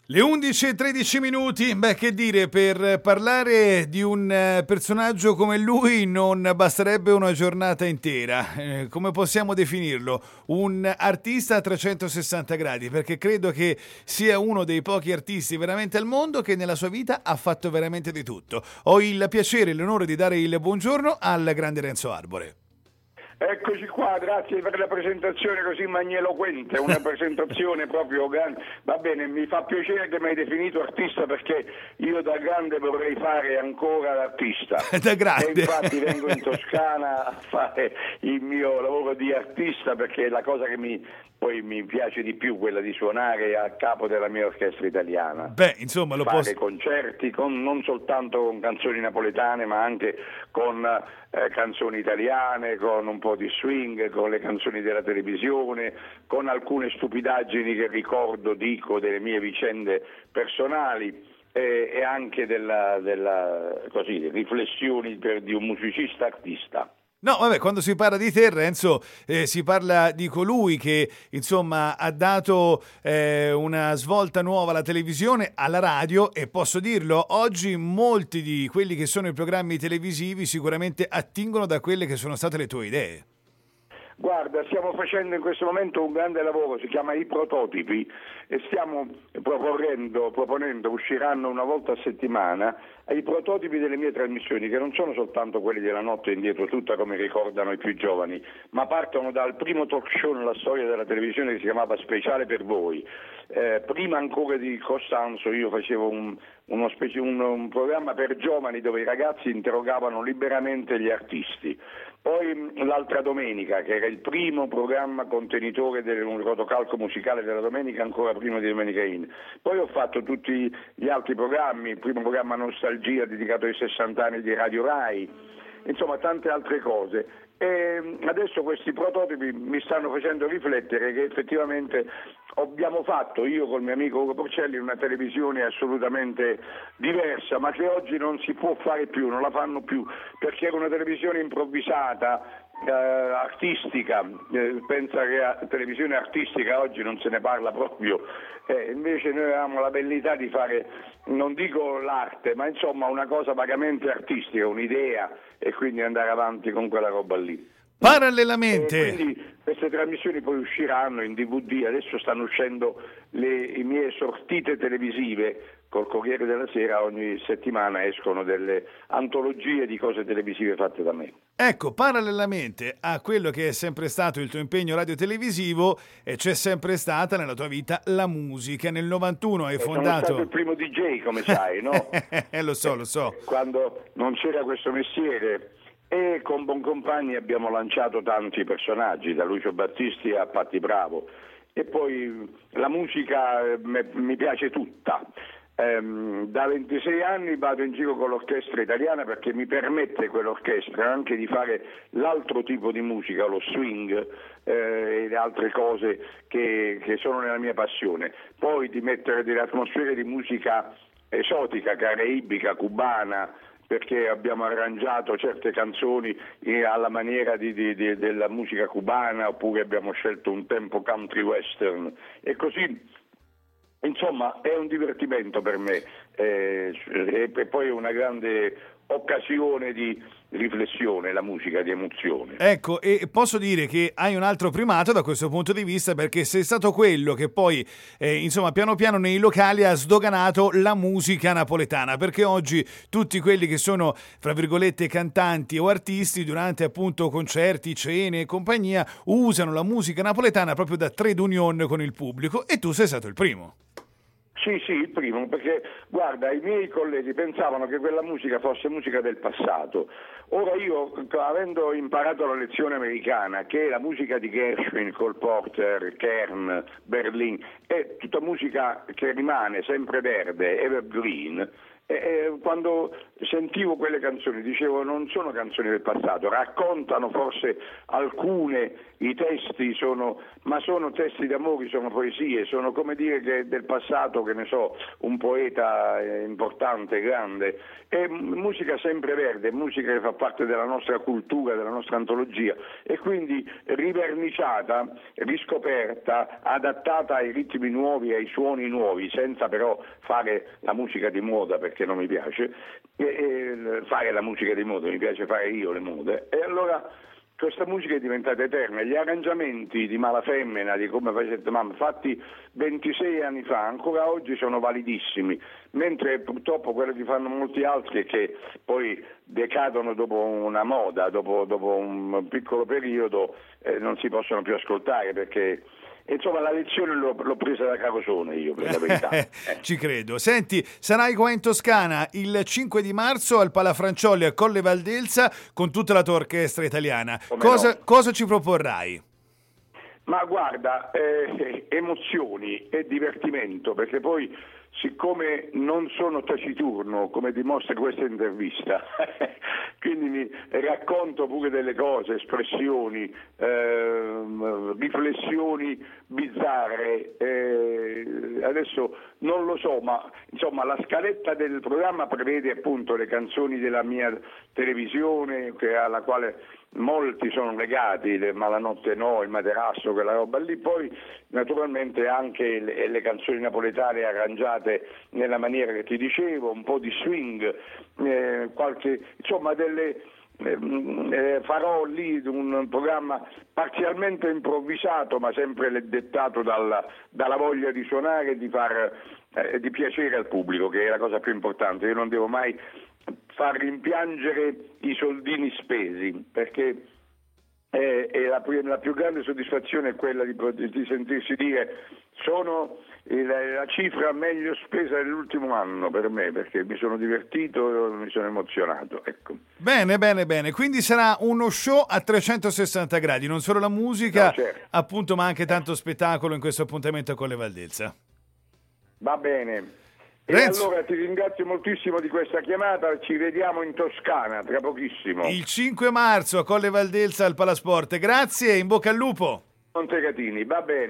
Le 11:13 minuti, beh, che dire, per parlare di un personaggio come lui non basterebbe una giornata intera. Come possiamo definirlo? Un artista a 360 gradi, perché credo che sia uno dei pochi artisti veramente al mondo che nella sua vita ha fatto veramente di tutto. Ho il piacere e l'onore di dare il buongiorno al grande Renzo Arbore. Eccoci qua, grazie per la presentazione così magniloquente, una presentazione proprio grande. Va bene, mi fa piacere che mi hai definito artista perché io da grande vorrei fare ancora l'artista. Da grande. E infatti vengo in Toscana a fare il mio lavoro di artista perché è la cosa che poi mi piace di più, quella di suonare a capo della mia orchestra italiana. Beh, insomma, lo fare concerti non soltanto con canzoni napoletane ma anche con canzoni italiane, con un po' di swing, con le canzoni della televisione, con alcune stupidaggini che dico delle mie vicende personali e anche così, riflessioni di un musicista artista. No, vabbè, quando si parla di te, Renzo, si parla di colui che, insomma, ha dato una svolta nuova alla televisione, alla radio, e posso dirlo, oggi molti di quelli che sono i programmi televisivi sicuramente attingono da quelle che sono state le tue idee. Guarda, stiamo facendo in questo momento un grande lavoro, si chiama I Prototipi, e stiamo proponendo, usciranno una volta a settimana, i prototipi delle mie trasmissioni, che non sono soltanto quelli della notte indietro tutta come ricordano i più giovani, ma partono dal primo talk show nella storia della televisione che si chiamava Speciale per voi. Prima ancora di Costanzo io facevo un programma per giovani dove i ragazzi interrogavano liberamente gli artisti. Poi l'altra domenica, che era il primo programma contenitore del rotocalco musicale della domenica, ancora prima di Domenica In. Poi ho fatto tutti gli altri programmi, il primo programma Nostalgia dedicato ai 60 anni di Radio Rai, insomma tante altre cose. E adesso questi prototipi mi stanno facendo riflettere che effettivamente abbiamo fatto, io col mio amico Ugo Porcelli, una televisione assolutamente diversa, ma che oggi non si può fare più, non la fanno più, perché era una televisione improvvisata, artistica. Pensa che a televisione artistica oggi non se ne parla proprio, invece noi avevamo la bellità di fare, non dico l'arte, ma insomma una cosa vagamente artistica, un'idea, e quindi andare avanti con quella roba lì. Parallelamente. E quindi queste trasmissioni poi usciranno in DVD, adesso stanno uscendo i mie sortite televisive col Corriere della Sera, ogni settimana escono delle antologie di cose televisive fatte da me. Ecco, parallelamente a quello che è sempre stato il tuo impegno radiotelevisivo, c'è sempre stata nella tua vita la musica. Nel 91 hai fondato... Sono stato il primo DJ, come sai, no? Lo so. Quando non c'era questo mestiere. E con Boncompagni abbiamo lanciato tanti personaggi, da Lucio Battisti a Patti Bravo. E poi la musica mi piace tutta. Da 26 anni vado in giro con l'orchestra italiana perché mi permette quell'orchestra anche di fare l'altro tipo di musica, lo swing e le altre cose che sono nella mia passione. Poi di mettere delle atmosfere di musica esotica, caraibica, cubana, perché abbiamo arrangiato certe canzoni alla maniera della musica cubana, oppure abbiamo scelto un tempo country western, e così insomma è un divertimento per me, e poi una grande occasione di riflessione, la musica, di emozione. Ecco, e posso dire che hai un altro primato da questo punto di vista, perché sei stato quello che poi, insomma, piano piano nei locali ha sdoganato la musica napoletana, perché oggi tutti quelli che sono, fra virgolette, cantanti o artisti, durante appunto concerti, cene e compagnia, usano la musica napoletana proprio da trade union con il pubblico, e tu sei stato il primo. Sì, il primo, perché guarda, i miei colleghi pensavano che quella musica fosse musica del passato. Ora io, avendo imparato la lezione americana, che è la musica di Gershwin, Cole Porter, Kern, Berlin, è tutta musica che rimane sempre verde, evergreen, Quando sentivo quelle canzoni dicevo non sono canzoni del passato, raccontano forse alcune, i testi ma sono testi d'amore, sono poesie, sono come dire che del passato, che ne so, un poeta importante, grande, è musica sempreverde, musica che fa parte della nostra cultura, della nostra antologia, e quindi riverniciata, riscoperta, adattata ai ritmi nuovi, ai suoni nuovi, senza però fare la musica di moda, perché non mi piace fare la musica di moda, mi piace fare io le mode. E allora questa musica è diventata eterna. Gli arrangiamenti di Malafemmina, di Come facette mamma, fatti 26 anni fa, ancora oggi sono validissimi, mentre purtroppo quello che fanno molti altri è che poi decadono dopo una moda, dopo un piccolo periodo, non si possono più ascoltare, perché insomma la lezione l'ho presa da Carosone io, per la verità. Ci credo. Senti, sarai qua in Toscana il 5 di marzo al Palafrancioli a Colle Valdelsa con tutta la tua orchestra italiana. Cosa ci proporrai? Ma guarda, emozioni e divertimento, perché poi siccome non sono taciturno, come dimostra questa intervista, quindi mi racconto pure delle cose, espressioni, riflessioni bizzarre, adesso non lo so, ma insomma la scaletta del programma prevede appunto le canzoni della mia televisione, alla quale molti sono legati, Malanotte no, il Materasso, quella roba lì, poi naturalmente anche le canzoni napoletane arrangiate nella maniera che ti dicevo, un po' di swing, insomma farò lì un programma parzialmente improvvisato, ma sempre dettato dalla voglia di suonare e di piacere al pubblico, che è la cosa più importante. Io non devo mai far rimpiangere i soldini spesi, perché la più grande soddisfazione è quella di sentirsi dire sono la cifra meglio spesa dell'ultimo anno per me, perché mi sono divertito, mi sono emozionato, ecco. Bene, quindi sarà uno show a 360 gradi, non solo la musica, no, certo, appunto, ma anche tanto spettacolo in questo appuntamento con le Valdelsa. Va bene. E Renzo, allora ti ringrazio moltissimo di questa chiamata, ci vediamo in Toscana tra pochissimo. Il 5 marzo a Colle Valdelsa al Palasport. Grazie e in bocca al lupo. Montegatini, va bene.